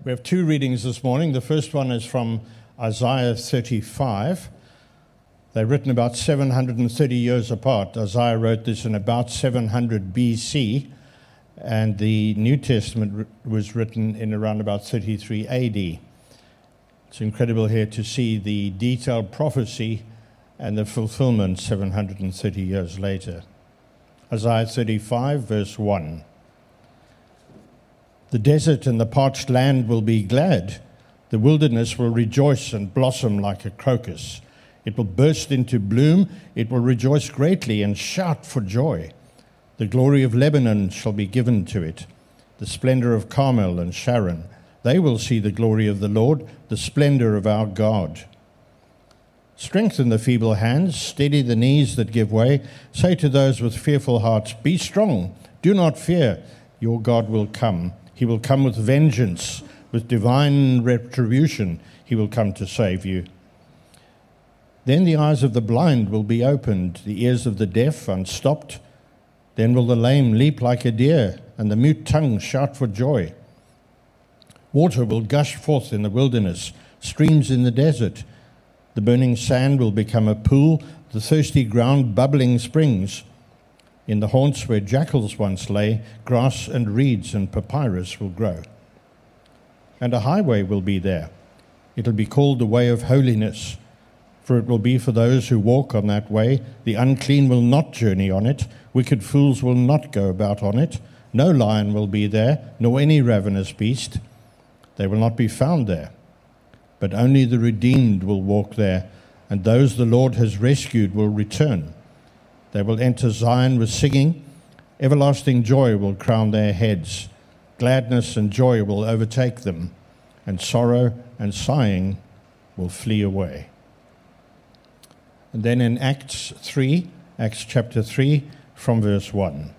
We have two readings this morning. The first one is from Isaiah 35. They're written about 730 years apart. Isaiah wrote this in about 700 BC, and the New Testament was written in around about 33 AD. It's incredible here to see the detailed prophecy and the fulfillment 730 years later. Isaiah 35, verse 1. The desert and the parched land will be glad. The wilderness will rejoice and blossom like a crocus. It will burst into bloom. It will rejoice greatly and shout for joy. The glory of Lebanon shall be given to it, the splendor of Carmel and Sharon. They will see the glory of the Lord, the splendor of our God. Strengthen the feeble hands, steady the knees that give way. Say to those with fearful hearts, be strong, do not fear. Your God will come. He will come with vengeance, with divine retribution. He will come to save you. Then the eyes of the blind will be opened, the ears of the deaf unstopped. Then will the lame leap like a deer, and the mute tongue shout for joy. Water will gush forth in the wilderness, streams in the desert. The burning sand will become a pool, the thirsty ground bubbling springs. In the haunts where jackals once lay, grass and reeds and papyrus will grow. And a highway will be there. It will be called the way of holiness, for it will be for those who walk on that way. The unclean will not journey on it. Wicked fools will not go about on it. No lion will be there, nor any ravenous beast. They will not be found there. But only the redeemed will walk there, and those the Lord has rescued will return. They will enter Zion with singing. Everlasting joy will crown their heads. Gladness and joy will overtake them, and sorrow and sighing will flee away. And then in Acts chapter 3, from verse 1.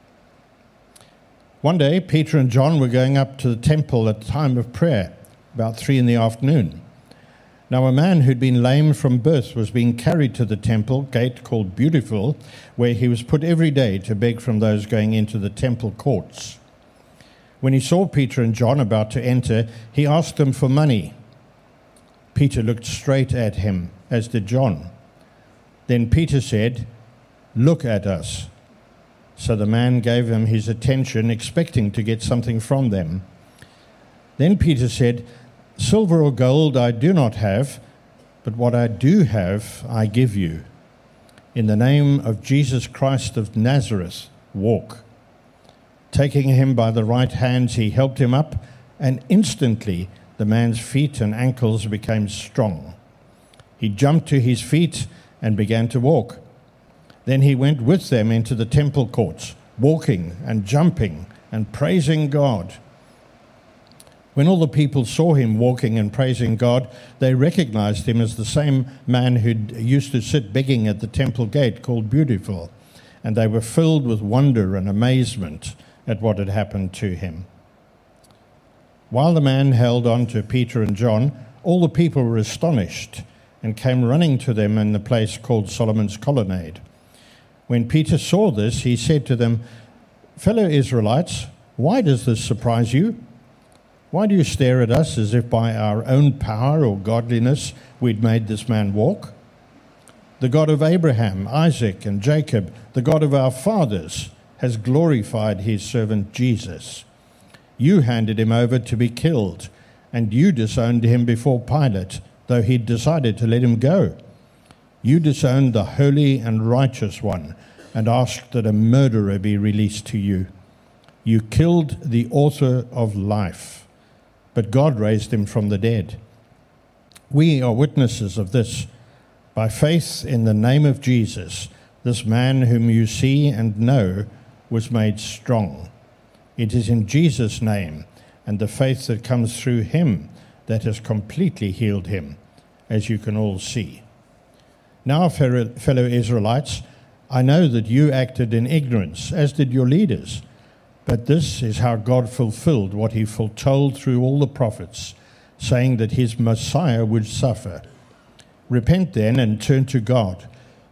One day, Peter and John were going up to the temple at the time of prayer, about 3 p.m. Now a man who'd been lame from birth was being carried to the temple gate called Beautiful, where he was put every day to beg from those going into the temple courts. When he saw Peter and John about to enter, he asked them for money. Peter looked straight at him, as did John. Then Peter said, "Look at us." So the man gave him his attention, expecting to get something from them. Then Peter said, "Silver or gold I do not have, but what I do have I give you. In the name of Jesus Christ of Nazareth, walk." Taking him by the right hands, he helped him up, and instantly the man's feet and ankles became strong. He jumped to his feet and began to walk. Then he went with them into the temple courts, walking and jumping and praising God. When all the people saw him walking and praising God, they recognized him as the same man who'd used to sit begging at the temple gate called Beautiful, and they were filled with wonder and amazement at what had happened to him. While the man held on to Peter and John, all the people were astonished and came running to them in the place called Solomon's Colonnade. When Peter saw this, he said to them, "Fellow Israelites, why does this surprise you? Why do you stare at us as if by our own power or godliness we'd made this man walk? The God of Abraham, Isaac, and Jacob, the God of our fathers, has glorified his servant Jesus. You handed him over to be killed, and you disowned him before Pilate, though he'd decided to let him go. You disowned the holy and righteous one and asked that a murderer be released to you. You killed the author of life, but God raised him from the dead. We are witnesses of this. By faith in the name of Jesus, this man whom you see and know was made strong. It is in Jesus' name and the faith that comes through him that has completely healed him, as you can all see. Now, fellow Israelites, I know that you acted in ignorance, as did your leaders. But this is how God fulfilled what he foretold through all the prophets, saying that his Messiah would suffer. Repent then and turn to God,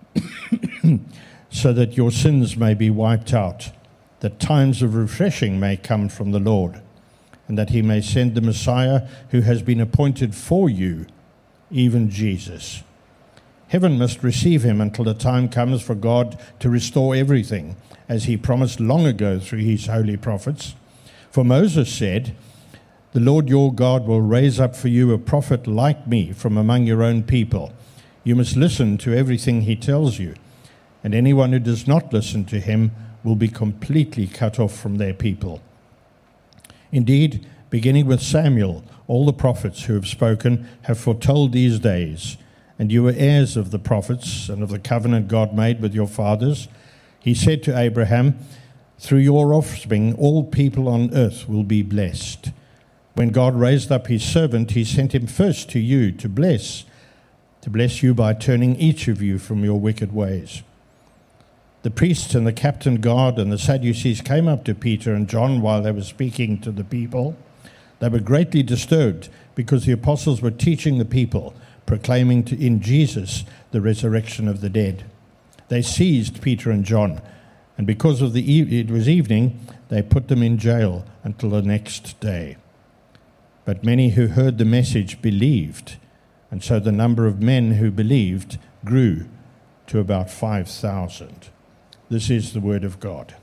so that your sins may be wiped out, that times of refreshing may come from the Lord, and that he may send the Messiah who has been appointed for you, even Jesus. Heaven must receive him until the time comes for God to restore everything, as he promised long ago through his holy prophets. For Moses said, "The Lord your God will raise up for you a prophet like me from among your own people. You must listen to everything he tells you, and anyone who does not listen to him will be completely cut off from their people." Indeed, beginning with Samuel, all the prophets who have spoken have foretold these days, and you were heirs of the prophets and of the covenant God made with your fathers. He said to Abraham, "Through your offspring all people on earth will be blessed." When God raised up his servant, he sent him first to you to bless you by turning each of you from your wicked ways. The priests and the captain guard and the Sadducees came up to Peter and John while they were speaking to the people. They were greatly disturbed because the apostles were teaching the people, proclaiming in Jesus the resurrection of the dead. They seized Peter and John, and because it was evening, they put them in jail until the next day. But many who heard the message believed, and so the number of men who believed grew to about 5,000. This is the word of God.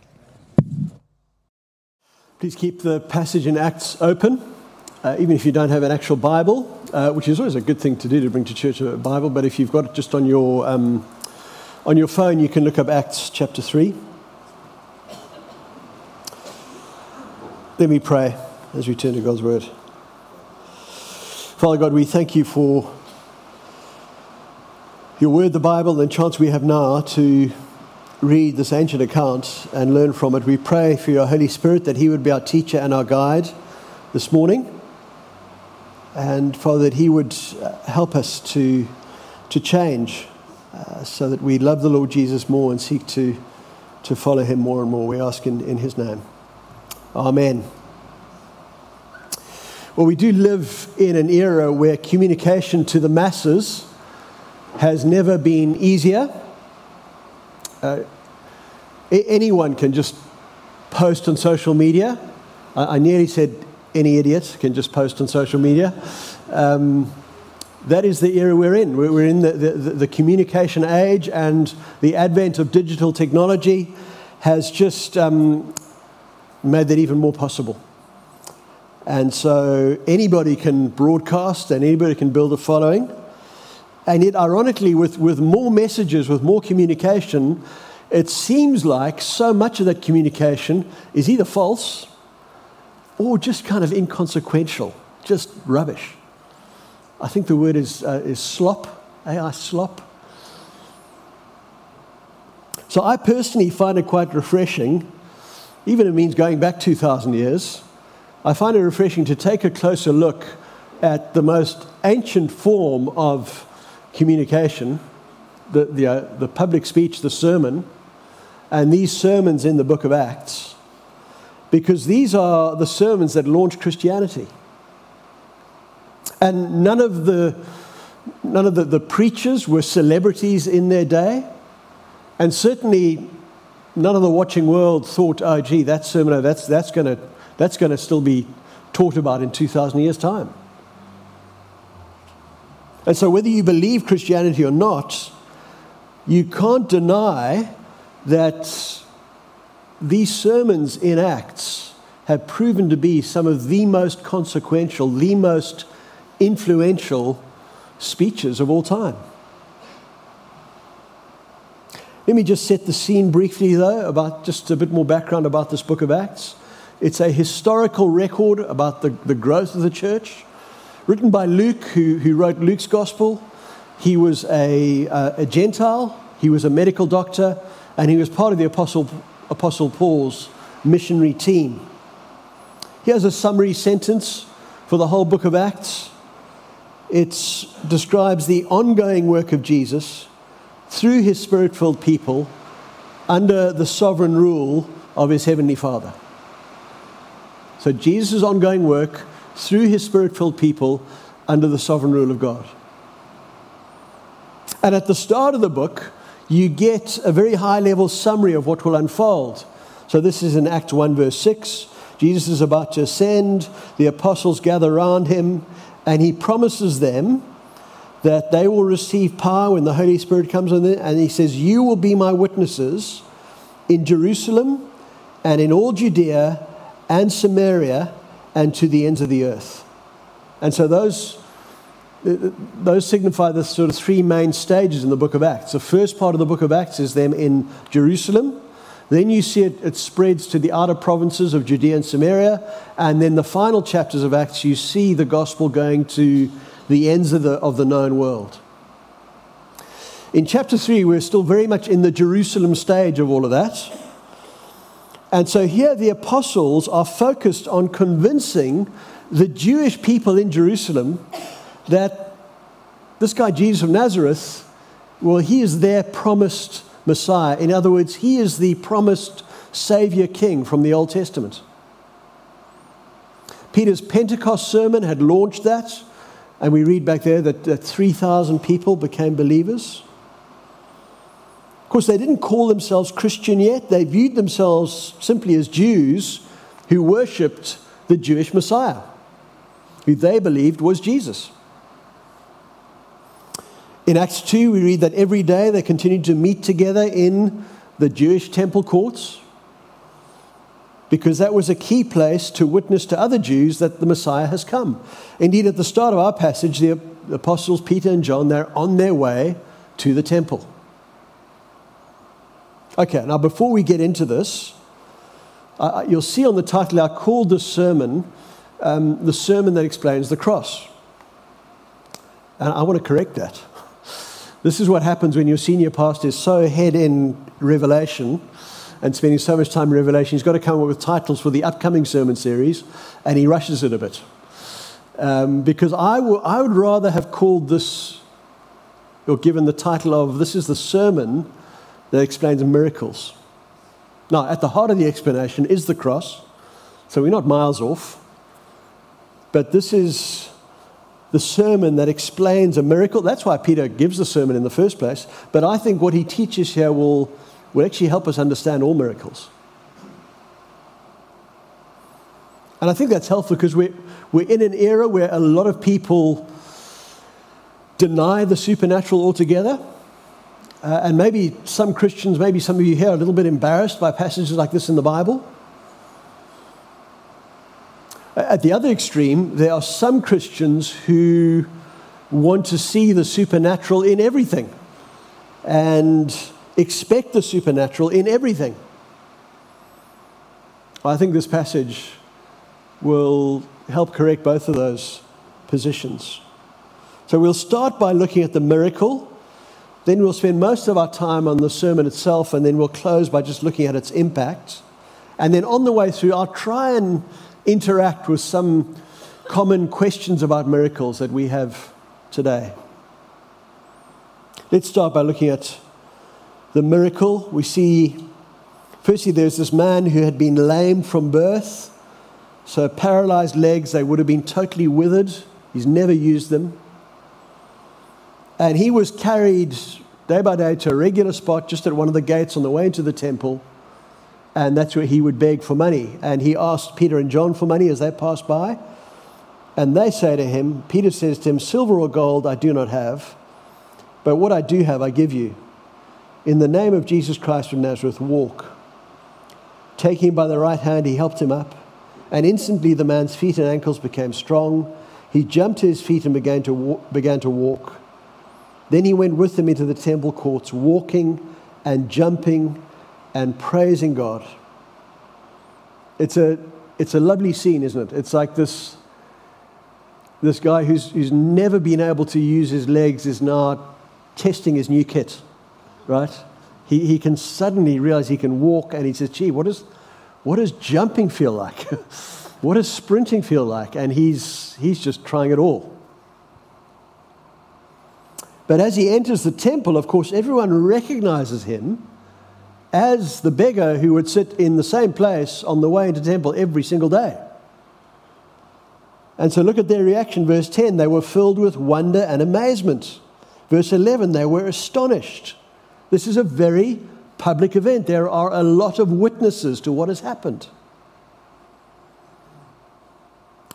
Please keep the passage in Acts open, even if you don't have an actual Bible, which is always a good thing to do, to bring to church a Bible. But if you've got it just on your phone, you can look up Acts chapter 3. Let me pray as we turn to God's word. Father God, we thank you for your word, the Bible, and the chance we have now to read this ancient account and learn from it. We pray for your Holy Spirit that he would be our teacher and our guide this morning. And Father, that he would help us to change so that we love the Lord Jesus more and seek to follow him more and more. We ask in his name. Amen. Well, we do live in an era where communication to the masses has never been easier. Anyone can just post on social media. I nearly said any idiot can just post on social media. That is the era we're in. We're in the communication age, and the advent of digital technology has just made that even more possible. And so anybody can broadcast and anybody can build a following. And yet, ironically, with more messages, with more communication, it seems like so much of that communication is either false or just kind of inconsequential, just rubbish. I think the word is slop, AI slop. So I personally find it quite refreshing, even if it means going back 2,000 years. I find it refreshing to take a closer look at the most ancient form of communication, the public speech, the sermon, and these sermons in the book of Acts, because these are the sermons that launched Christianity. And none of the preachers were celebrities in their day, and certainly none of the watching world thought, "Oh, gee, that sermon, that's going to still be taught about in 2,000 years' time." And so whether you believe Christianity or not, you can't deny that these sermons in Acts have proven to be some of the most consequential, the most influential speeches of all time. Let me just set the scene briefly, though, about just a bit more background about this book of Acts. It's a historical record about the growth of the church, written by Luke, who wrote Luke's gospel. He was a Gentile, he was a medical doctor, and he was part of the Apostle Paul's missionary team. Here's a summary sentence for the whole book of Acts. It describes the ongoing work of Jesus through his Spirit-filled people under the sovereign rule of his heavenly Father. So Jesus' ongoing work through his Spirit-filled people under the sovereign rule of God. And at the start of the book, you get a very high-level summary of what will unfold. So this is in Acts 1, verse 6. Jesus is about to ascend. The apostles gather around him, and he promises them that they will receive power when the Holy Spirit comes on them. And he says, you will be my witnesses in Jerusalem and in all Judea and Samaria and to the ends of the earth. And so those signify the sort of three main stages in the book of Acts. The first part of the book of Acts is them in Jerusalem. Then you see it spreads to the outer provinces of Judea and Samaria. And then the final chapters of Acts, you see the gospel going to the ends of the known world. In chapter 3, we're still very much in the Jerusalem stage of all of that. And so here the apostles are focused on convincing the Jewish people in Jerusalem that this guy Jesus of Nazareth, well, he is their promised Messiah. In other words, he is the promised Savior King from the Old Testament. Peter's Pentecost sermon had launched that, and we read back there that 3,000 people became believers. Of course, they didn't call themselves Christian yet. They viewed themselves simply as Jews who worshipped the Jewish Messiah, who they believed was Jesus. In Acts 2, we read that every day they continued to meet together in the Jewish temple courts, because that was a key place to witness to other Jews that the Messiah has come. Indeed, at the start of our passage, the apostles Peter and John, they're on their way to the temple. Okay, now before we get into this, you'll see on the title I called this sermon, the sermon that explains the cross. And I want to correct that. This is what happens when your senior pastor is so ahead in Revelation and spending so much time in Revelation. He's got to come up with titles for the upcoming sermon series, and he rushes it a bit. Because I would rather have called this, or given the title of, this is the sermon that explains miracles. Now, at the heart of the explanation is the cross, so we're not miles off. But this is the sermon that explains a miracle. That's why Peter gives the sermon in the first place. But I think what he teaches here will actually help us understand all miracles. And I think that's helpful because we're in an era where a lot of people deny the supernatural altogether. And maybe some Christians, maybe some of you here are a little bit embarrassed by passages like this in the Bible. At the other extreme, there are some Christians who want to see the supernatural in everything and expect the supernatural in everything. I think this passage will help correct both of those positions. So we'll start by looking at the miracle. Then we'll spend most of our time on the sermon itself, and then we'll close by just looking at its impact. And then on the way through, I'll try and interact with some common questions about miracles that we have today. Let's start by looking at the miracle. We see, firstly, there's this man who had been lame from birth. So paralyzed legs, they would have been totally withered. He's never used them. And he was carried day by day to a regular spot just at one of the gates on the way into the temple. And that's where he would beg for money. And he asked Peter and John for money as they passed by. And they say to him, Peter says to him, silver or gold I do not have, but what I do have I give you. In the name of Jesus Christ of Nazareth, walk. Taking him by the right hand, he helped him up. And instantly the man's feet and ankles became strong. He jumped to his feet and began to walk. Then he went with them into the temple courts, walking and jumping and praising God. It's a lovely scene, isn't it? It's like this guy who's never been able to use his legs is now testing his new kit, right? He can suddenly realize he can walk, and he says, gee, what does jumping feel like? What does sprinting feel like? And he's just trying it all. But as he enters the temple, of course, everyone recognizes him as the beggar who would sit in the same place on the way into the temple every single day. And so look at their reaction. Verse 10, they were filled with wonder and amazement. Verse 11, they were astonished. This is a very public event. There are a lot of witnesses to what has happened.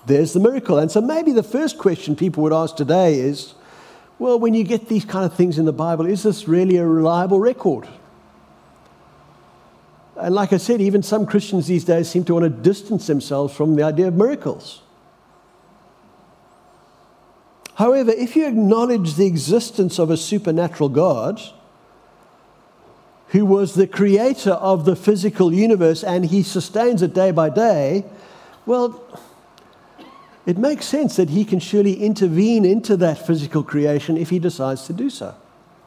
there's the miracle. And so maybe the first question people would ask today is, well, when you get these kind of things in the Bible, is this really a reliable record? And like I said, even some Christians these days seem to want to distance themselves from the idea of miracles. However, if you acknowledge the existence of a supernatural God who was the creator of the physical universe and he sustains it day by day, well, it makes sense that he can surely intervene into that physical creation if he decides to do so.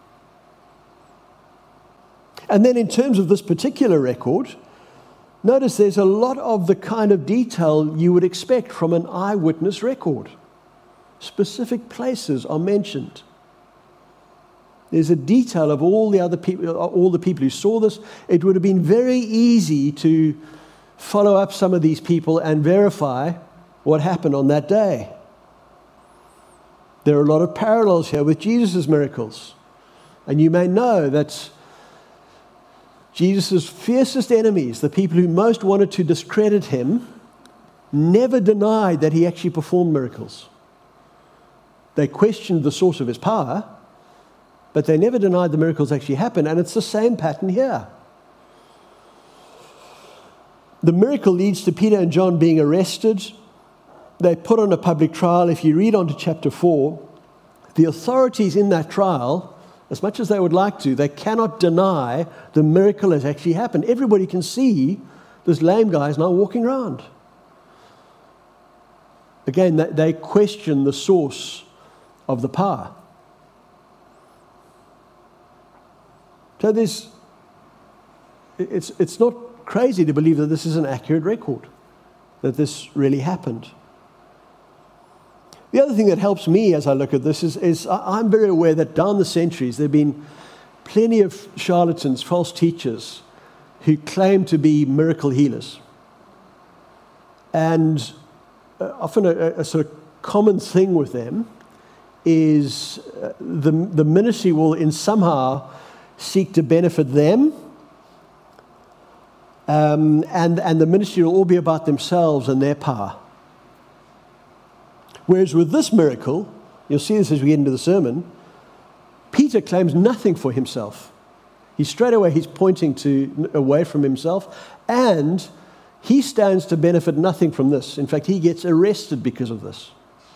And then in terms of this particular record, notice there's a lot of the kind of detail you would expect from an eyewitness record. Specific places are mentioned. There's a detail of all the people who saw this. It would have been very easy to follow up some of these people and verify what happened on that day. There are a lot of parallels here with Jesus' miracles. And you may know that Jesus' fiercest enemies, the people who most wanted to discredit him, never denied that he actually performed miracles. They questioned the source of his power, but they never denied the miracles actually happened, and it's the same pattern here. The miracle leads to Peter and John being arrested. They put on a public trial. If you read on to chapter 4, the authorities in that trial, as much as they would like to, they cannot deny the miracle has actually happened. Everybody can see this lame guy is now walking around. Again, they question the source of the power. So it's not crazy to believe that this is an accurate record, that this really happened. The other thing that helps me as I look at this is I'm very aware that down the centuries there have been plenty of charlatans, false teachers, who claim to be miracle healers. And often a sort of common thing with them is the ministry will in somehow seek to benefit them, and the ministry will all be about themselves and their power. Whereas with this miracle, you'll see this as we get into the sermon, Peter claims nothing for himself. He's pointing away from himself, and he stands to benefit nothing from this. In fact, he gets arrested because of this.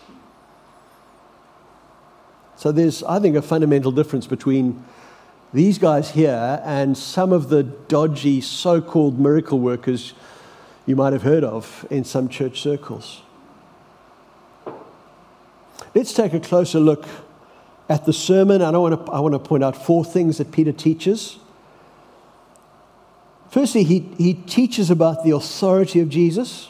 So there's, I think, a fundamental difference between these guys here and some of the dodgy so-called miracle workers you might have heard of in some church circles. Let's take a closer look at the sermon, and I want to point out 4 things that Peter teaches. Firstly, he teaches about the authority of Jesus.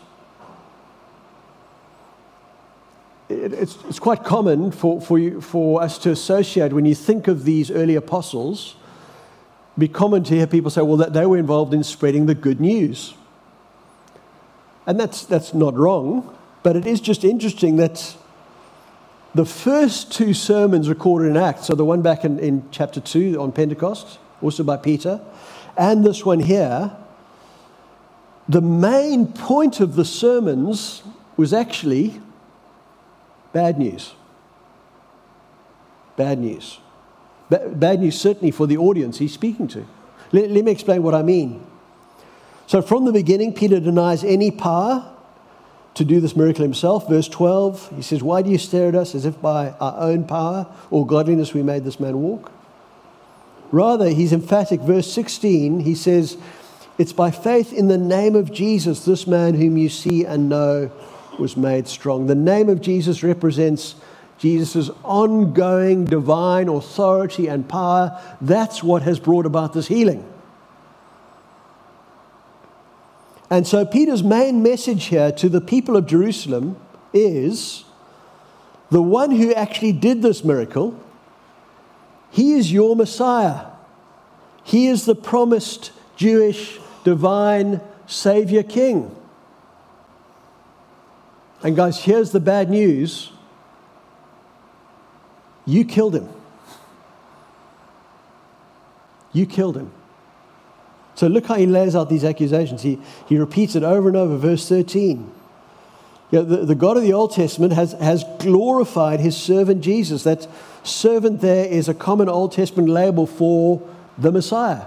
It's quite common for us to associate, when you think of these early apostles, it'd be common to hear people say, well, that they were involved in spreading the good news. And that's not wrong, but it is just interesting that the first 2 sermons recorded in Acts, so the one back in chapter 2 on Pentecost, also by Peter, and this one here, the main point of the sermons was actually bad news. Bad news. Bad news certainly for the audience he's speaking to. Let me explain what I mean. So from the beginning, Peter denies any power to do this miracle himself. Verse 12, he says, why do you stare at us as if by our own power or godliness we made this man walk? Rather, he's emphatic. Verse 16, he says, it's by faith in the name of Jesus, this man whom you see and know was made strong. The name of Jesus represents Jesus' ongoing divine authority and power. That's what has brought about this healing. And so Peter's main message here to the people of Jerusalem is the one who actually did this miracle, he is your Messiah. He is the promised Jewish divine Savior King. And guys, here's the bad news. You killed him. You killed him. So look how he lays out these accusations. He repeats it over and over. Verse 13. The God of the Old Testament has glorified his servant Jesus. That servant there is a common Old Testament label for the Messiah.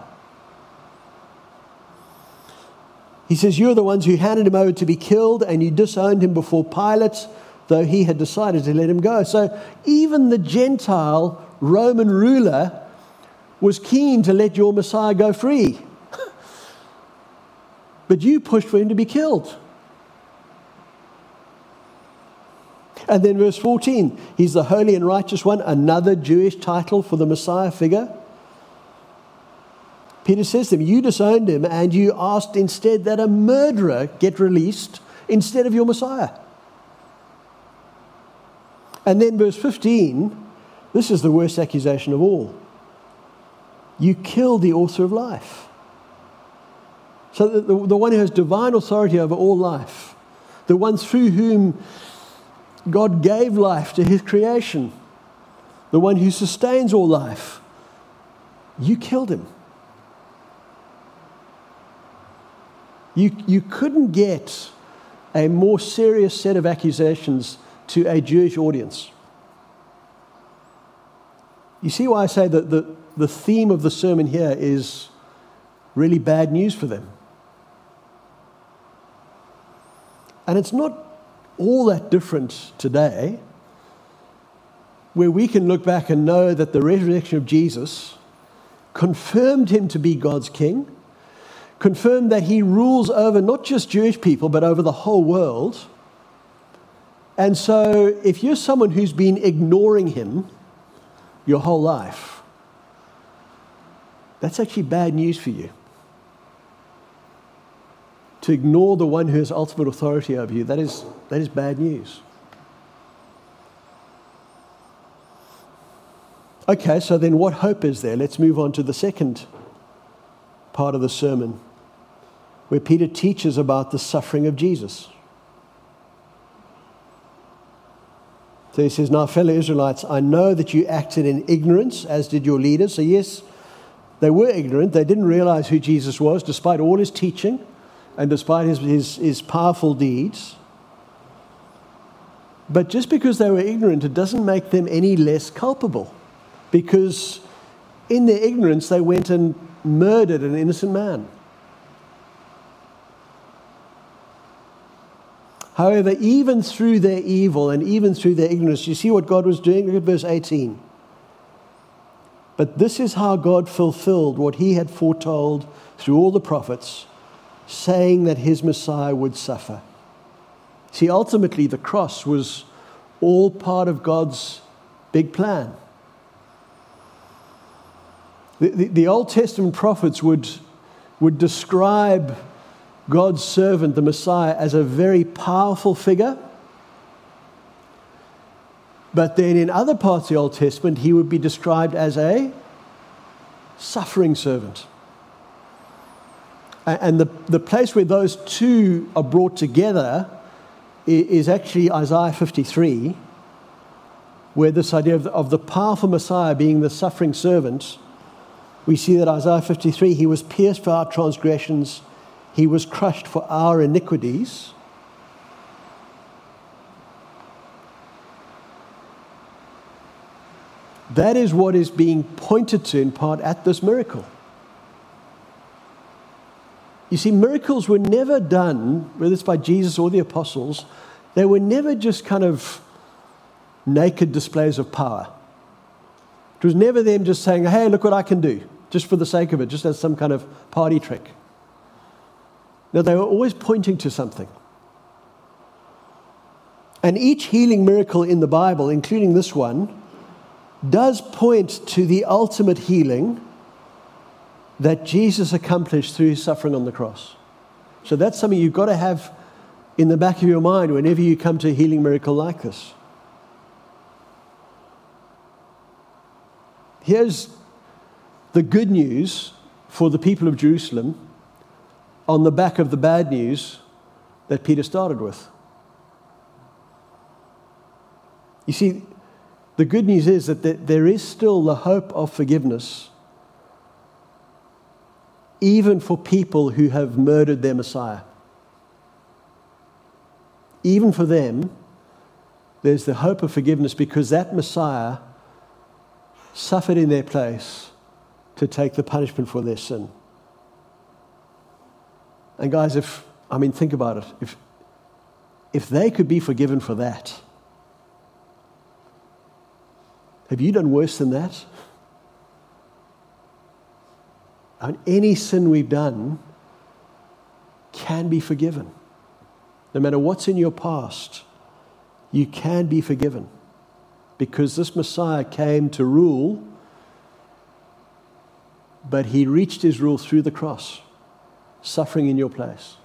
He says, you're the ones who handed him over to be killed, and you disowned him before Pilate, though he had decided to let him go. So even the Gentile Roman ruler was keen to let your Messiah go free. But you pushed for him to be killed. And then verse 14, he's the holy and righteous one, another Jewish title for the Messiah figure. Peter says to him, you disowned him and you asked instead that a murderer get released instead of your Messiah. And then verse 15, this is the worst accusation of all. You killed the author of life. So the one who has divine authority over all life, the one through whom God gave life to his creation, the one who sustains all life, you killed him. You couldn't get a more serious set of accusations to a Jewish audience. You see why I say that the theme of the sermon here is really bad news for them. And it's not all that different today, where we can look back and know that the resurrection of Jesus confirmed him to be God's king, confirmed that he rules over not just Jewish people, but over the whole world. And so if you're someone who's been ignoring him your whole life, that's actually bad news for you. To ignore the one who has ultimate authority over you, that is bad news. Okay, so then what hope is there? Let's move on to the second part of the sermon, where Peter teaches about the suffering of Jesus. So he says, now, fellow Israelites, I know that you acted in ignorance, as did your leaders. So yes, they were ignorant. They didn't realize who Jesus was, despite all his teaching and despite his powerful deeds. But just because they were ignorant, it doesn't make them any less culpable. Because in their ignorance, they went and murdered an innocent man. However, even through their evil and even through their ignorance, you see what God was doing? Look at verse 18. But this is how God fulfilled what he had foretold through all the prophets, saying that his Messiah would suffer. See, ultimately, the cross was all part of God's big plan. The Old Testament prophets would describe God's servant, the Messiah, as a very powerful figure. But then in other parts of the Old Testament, he would be described as a suffering servant. And the place where those two are brought together is actually Isaiah 53, where this idea of the powerful Messiah being the suffering servant, we see that Isaiah 53, he was pierced for our transgressions, he was crushed for our iniquities. That is what is being pointed to in part at this miracle. You see, miracles were never done, whether it's by Jesus or the apostles, they were never just kind of naked displays of power. It was never them just saying, hey, look what I can do, just for the sake of it, just as some kind of party trick. No, they were always pointing to something. And each healing miracle in the Bible, including this one, does point to the ultimate healing that Jesus accomplished through his suffering on the cross. So that's something you've got to have in the back of your mind whenever you come to a healing miracle like this. Here's the good news for the people of Jerusalem on the back of the bad news that Peter started with. You see, the good news is that there is still the hope of forgiveness, even for people who have murdered their Messiah. even for them, there's the hope of forgiveness because that Messiah suffered in their place to take the punishment for their sin. And guys, think about it. If they could be forgiven for that, have you done worse than that? Any sin we've done can be forgiven. No matter what's in your past, you can be forgiven. Because this Messiah came to rule, but he reached his rule through the cross, suffering in your place.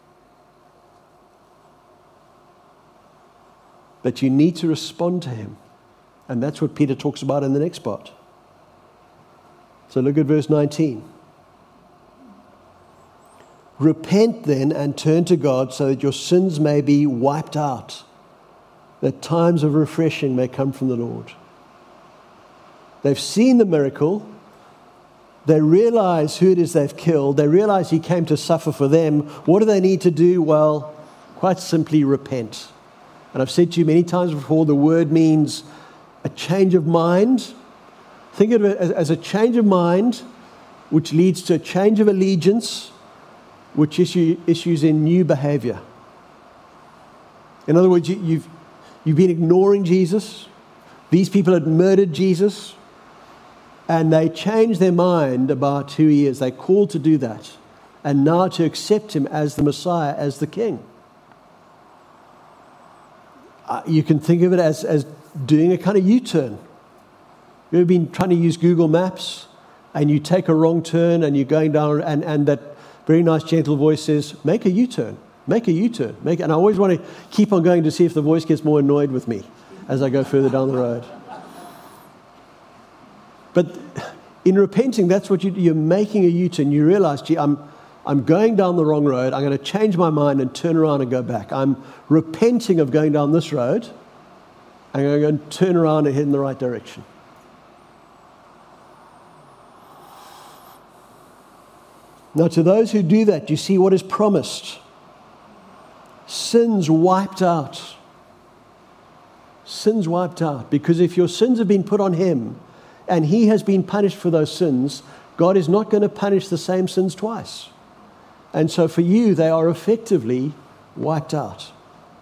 But you need to respond to him. And that's what Peter talks about in the next part. So look at verse 19. Repent then and turn to God so that your sins may be wiped out, that times of refreshing may come from the Lord. They've seen the miracle. They realize who it is they've killed. They realize he came to suffer for them. What do they need to do? Well, quite simply repent. And I've said to you many times before, the word means a change of mind. Think of it as a change of mind, which leads to a change of allegiance, which issues in new behavior. In other words, you've been ignoring Jesus. These people had murdered Jesus, and they changed their mind about who he is. They called to do that, and now to accept him as the Messiah, as the King. You can think of it as doing a kind of U-turn. You've been trying to use Google Maps, and you take a wrong turn, and you're going down, and that very nice, gentle voice says, make a U-turn, make a U-turn. And I always want to keep on going to see if the voice gets more annoyed with me as I go further down the road. But in repenting, that's what you're making a U-turn. You realize, gee, I'm going down the wrong road. I'm going to change my mind and turn around and go back. I'm repenting of going down this road. I'm going to turn around and head in the right direction. Now, to those who do that, you see what is promised. Sins wiped out. Sins wiped out. Because if your sins have been put on him and he has been punished for those sins, God is not going to punish the same sins twice. And so for you, they are effectively wiped out.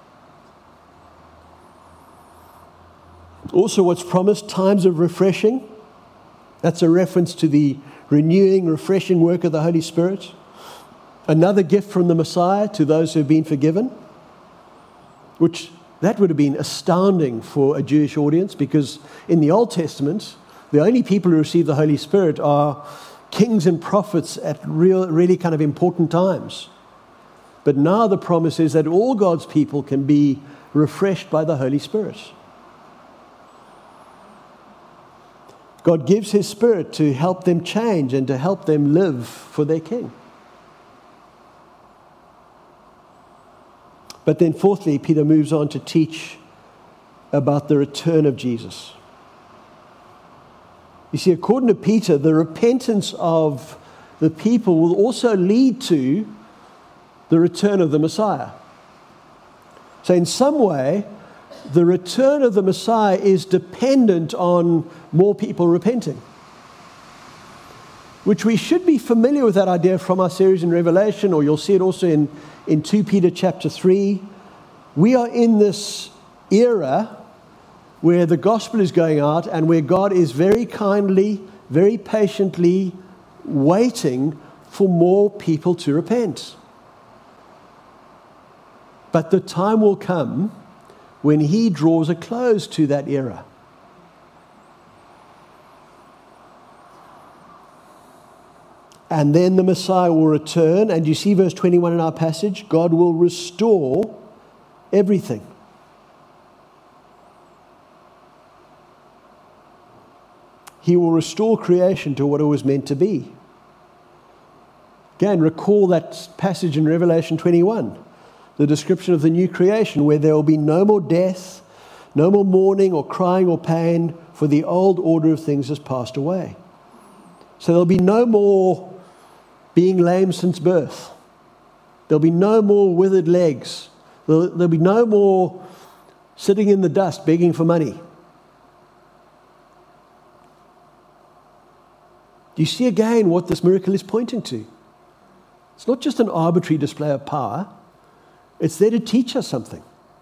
Also, what's promised, times of refreshing. That's a reference to the renewing, refreshing work of the Holy Spirit. Another gift from the Messiah to those who have been forgiven, which that would have been astounding for a Jewish audience, because in the Old Testament, the only people who receive the Holy Spirit are kings and prophets at really kind of important times. But now the promise is that all God's people can be refreshed by the Holy Spirit. God gives his Spirit to help them change and to help them live for their King. But then fourthly, Peter moves on to teach about the return of Jesus. You see, according to Peter, the repentance of the people will also lead to the return of the Messiah. So in some way, the return of the Messiah is dependent on more people repenting, which we should be familiar with that idea from our series in Revelation, or you'll see it also in 2 Peter chapter 3. We are in this era where the gospel is going out and where God is very kindly, very patiently waiting for more people to repent. But the time will come when he draws a close to that era. And then the Messiah will return, and you see verse 21 in our passage, God will restore everything. He will restore creation to what it was meant to be. Again, recall that passage in Revelation 21. The description of the new creation, where there will be no more death, no more mourning or crying or pain, for the old order of things has passed away. So there'll be no more being lame since birth. There'll be no more withered legs. There'll be no more sitting in the dust begging for money. Do you see again what this miracle is pointing to? It's not just an arbitrary display of power. It's there to teach us something.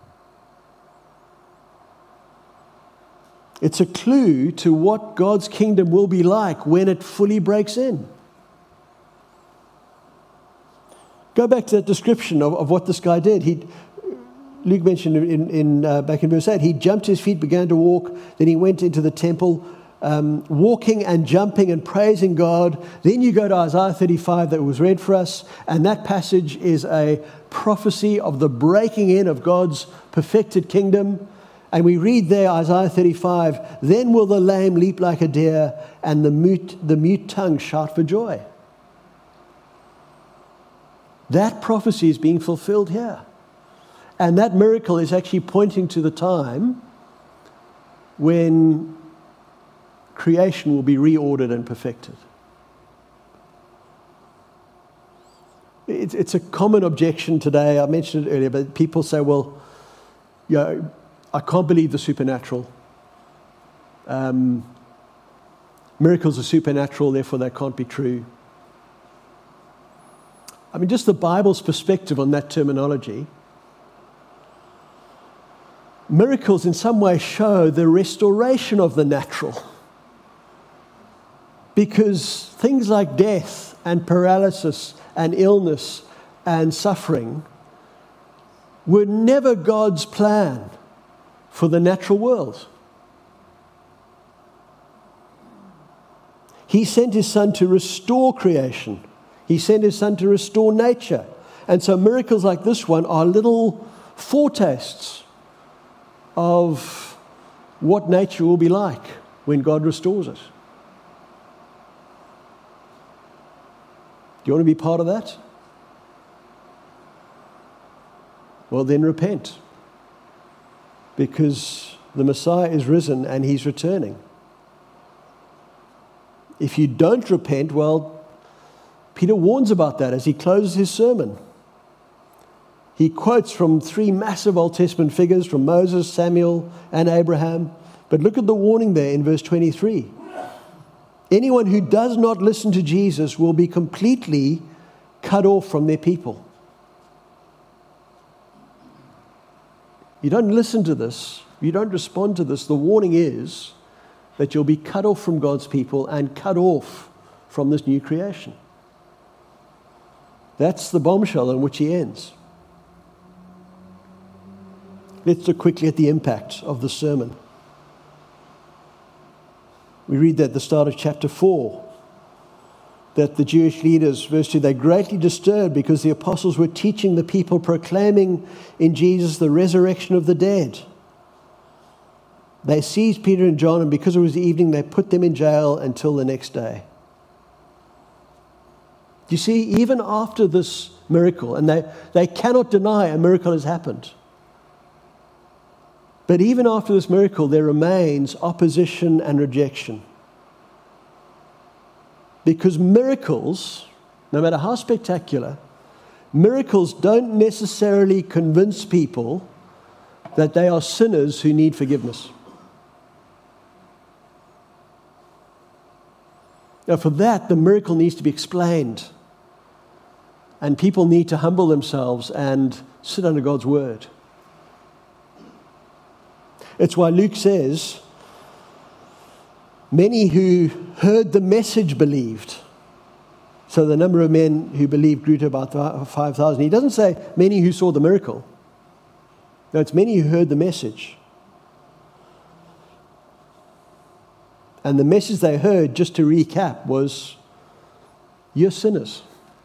It's a clue to what God's kingdom will be like when it fully breaks in. Go back to that description of what this guy did. Luke mentioned back in verse 8, he jumped to his feet, began to walk, then he went into the temple, walking and jumping and praising God. Then you go to Isaiah 35 that was read for us, and that passage is a prophecy of the breaking in of God's perfected kingdom. And we read there, Isaiah 35, then will the lame leap like a deer, and the mute tongue shout for joy. That prophecy is being fulfilled here. And that miracle is actually pointing to the time when creation will be reordered and perfected. It's a common objection today. I mentioned it earlier, but people say, well, I can't believe the supernatural. Miracles are supernatural, therefore they can't be true. I mean, just the Bible's perspective on that terminology. Miracles in some way show the restoration of the natural. Because things like death and paralysis and illness and suffering were never God's plan for the natural world. He sent his Son to restore creation. He sent his Son to restore nature. And so miracles like this one are little foretastes of what nature will be like when God restores it. Do you want to be part of that? Well, then repent. Because the Messiah is risen and he's returning. If you don't repent, well, Peter warns about that as he closes his sermon. He quotes from 3 massive Old Testament figures, from Moses, Samuel, and Abraham. But look at the warning there in verse 23. Anyone who does not listen to Jesus will be completely cut off from their people. You don't listen to this, you don't respond to this, the warning is that you'll be cut off from God's people and cut off from this new creation. That's the bombshell on which he ends. Let's look quickly at the impact of the sermon. We read that at the start of chapter 4, that the Jewish leaders, verse 2, they're greatly disturbed because the apostles were teaching the people, proclaiming in Jesus the resurrection of the dead. They seized Peter and John, and because it was evening, they put them in jail until the next day. Do you see, even after this miracle, and they cannot deny a miracle has happened, but even after this miracle, there remains opposition and rejection. Because miracles, no matter how spectacular, miracles don't necessarily convince people that they are sinners who need forgiveness. Now, for that, the miracle needs to be explained. And people need to humble themselves and sit under God's word. It's why Luke says, many who heard the message believed. So the number of men who believed grew to about 5,000. He doesn't say many who saw the miracle. No, it's many who heard the message. And the message they heard, just to recap, was, you're sinners.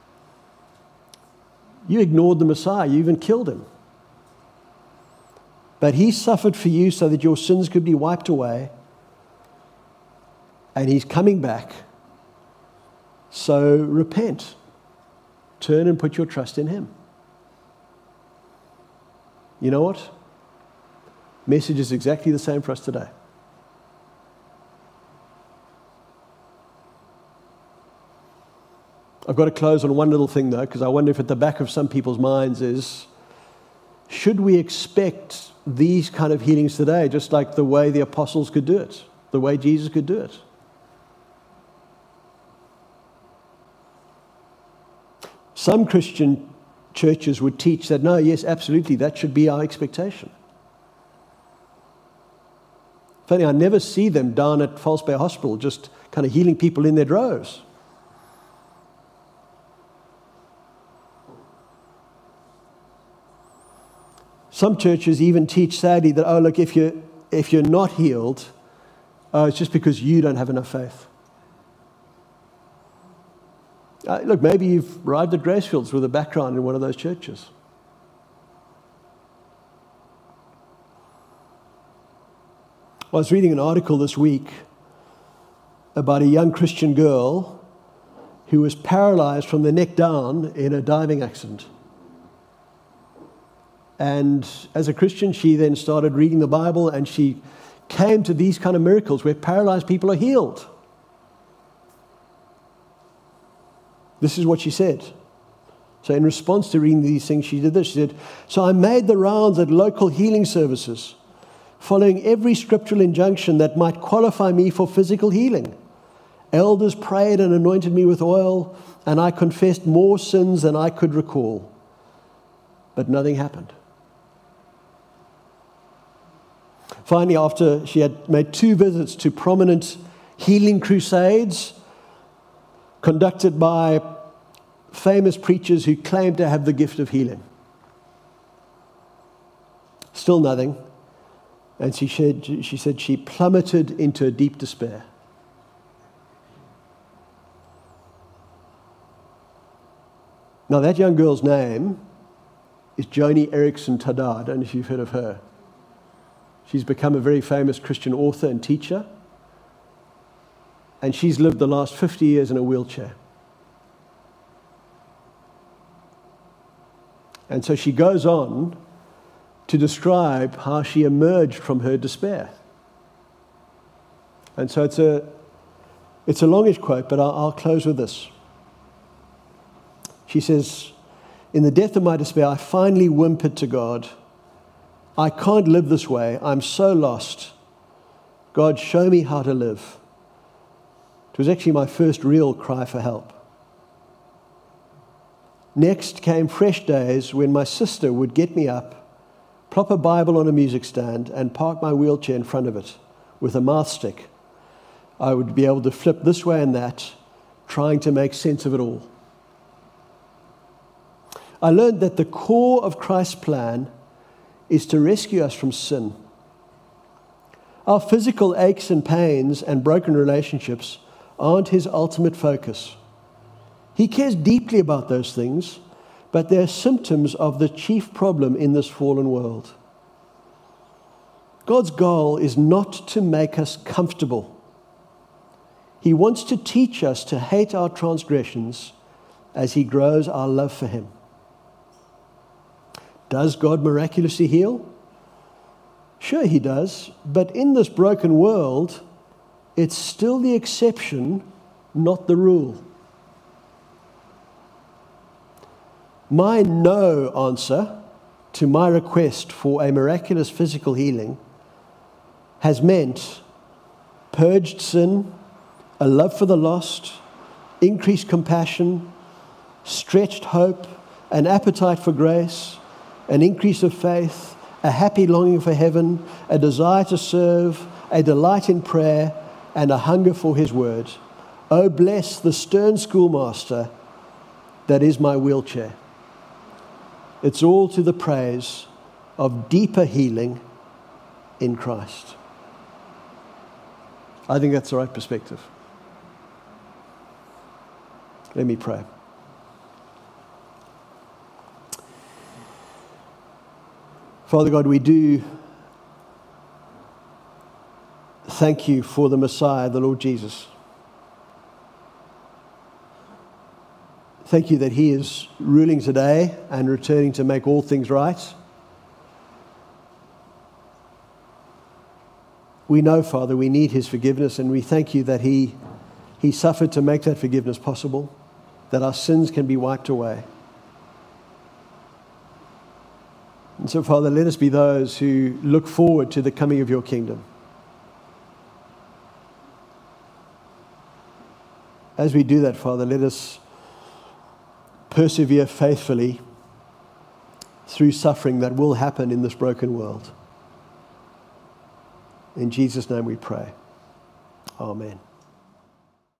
You ignored the Messiah. You even killed him. But he suffered for you so that your sins could be wiped away. And he's coming back. So repent. Turn and put your trust in him. You know what? Message is exactly the same for us today. I've got to close on one little thing, though, because I wonder if at the back of some people's minds is, should we expect these kind of healings today, just like the way the apostles could do it, the way Jesus could do it? Some Christian churches would teach that, no, yes, absolutely, that should be our expectation. Funny, I never see them down at False Bay Hospital just kind of healing people in their droves. Some churches even teach, sadly, that, oh, look, if you're not healed, it's just because you don't have enough faith. Look, maybe you've arrived at Gracefields with a background in one of those churches. I was reading an article this week about a young Christian girl who was paralyzed from the neck down in a diving accident. And as a Christian, she then started reading the Bible, and she came to these kind of miracles where paralyzed people are healed. This is what she said. So in response to reading these things, she did this. She said, so I made the rounds at local healing services, following every scriptural injunction that might qualify me for physical healing. Elders prayed and anointed me with oil, and I confessed more sins than I could recall. But nothing happened. Finally, after she had made 2 visits to prominent healing crusades conducted by famous preachers who claimed to have the gift of healing, still nothing. And she said she plummeted into a deep despair. Now, that young girl's name is Joni Eareckson Tada. I don't know if you've heard of her. She's become a very famous Christian author and teacher. And she's lived the last 50 years in a wheelchair. And so she goes on to describe how she emerged from her despair. And so it's a longish quote, but I'll close with this. She says, in the depth of my despair, I finally whimpered to God, I can't live this way. I'm so lost. God, show me how to live. It was actually my first real cry for help. Next came fresh days when my sister would get me up, prop a Bible on a music stand, and park my wheelchair in front of it with a mouth stick. I would be able to flip this way and that, trying to make sense of it all. I learned that the core of Christ's plan is to rescue us from sin. Our physical aches and pains and broken relationships aren't his ultimate focus. He cares deeply about those things, but they're symptoms of the chief problem in this fallen world. God's goal is not to make us comfortable. He wants to teach us to hate our transgressions as he grows our love for him. Does God miraculously heal? Sure, he does, but in this broken world, it's still the exception, not the rule. My no answer to my request for a miraculous physical healing has meant purged sin, a love for the lost, increased compassion, stretched hope, an appetite for grace, an increase of faith, a happy longing for heaven, a desire to serve, a delight in prayer, and a hunger for his word. Oh, bless the stern schoolmaster that is my wheelchair. It's all to the praise of deeper healing in Christ. I think that's the right perspective. Let me pray. Father God, we do thank you for the Messiah, the Lord Jesus. Thank you that he is ruling today and returning to make all things right. We know, Father, we need his forgiveness, and we thank you that he suffered to make that forgiveness possible, that our sins can be wiped away. And so, Father, let us be those who look forward to the coming of your kingdom. As we do that, Father, let us persevere faithfully through suffering that will happen in this broken world. In Jesus' name we pray. Amen.